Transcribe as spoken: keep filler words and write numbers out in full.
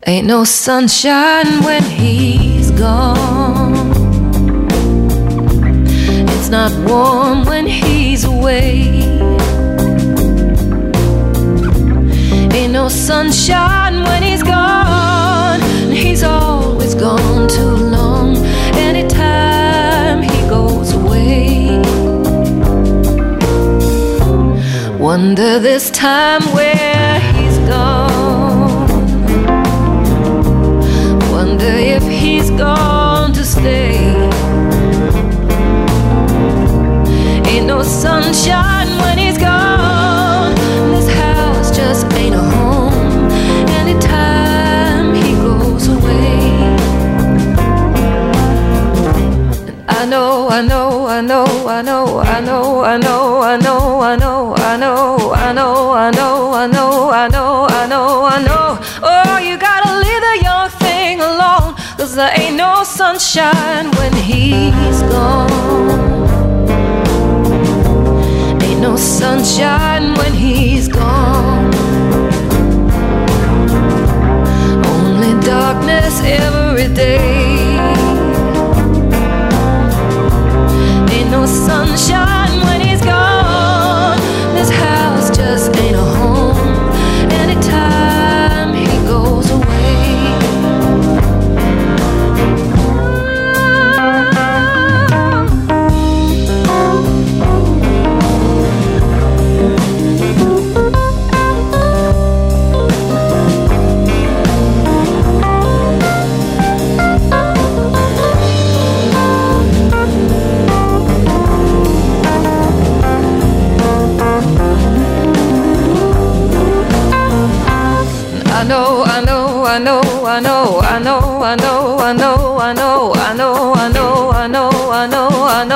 Ain't no sunshine when he's gone. It's not warm when he's away. Ain't no sunshine when he's gone. He's always gone too long. Anytime he goes away, wonder this time where he's gone. Wonder if he's gone to stay. Ain't no sunshine when he's gone. This house just ain't a home anytime he goes away. And I know, I know, I know, I know, I know, I know, I know, I know, I know, I know, I know, I know, I know, I know, I know. Oh, you gotta leave the young thing alone, 'cause there ain't no sunshine when he's gone. Ain't no sunshine when he's gone. Only darkness every day. Ain't no sunshine when he's gone. This house just ain't a home anytime he goes away. I know, I know, I know, I know, I know, I know, I know, I know, I know, I know, I know, I know, I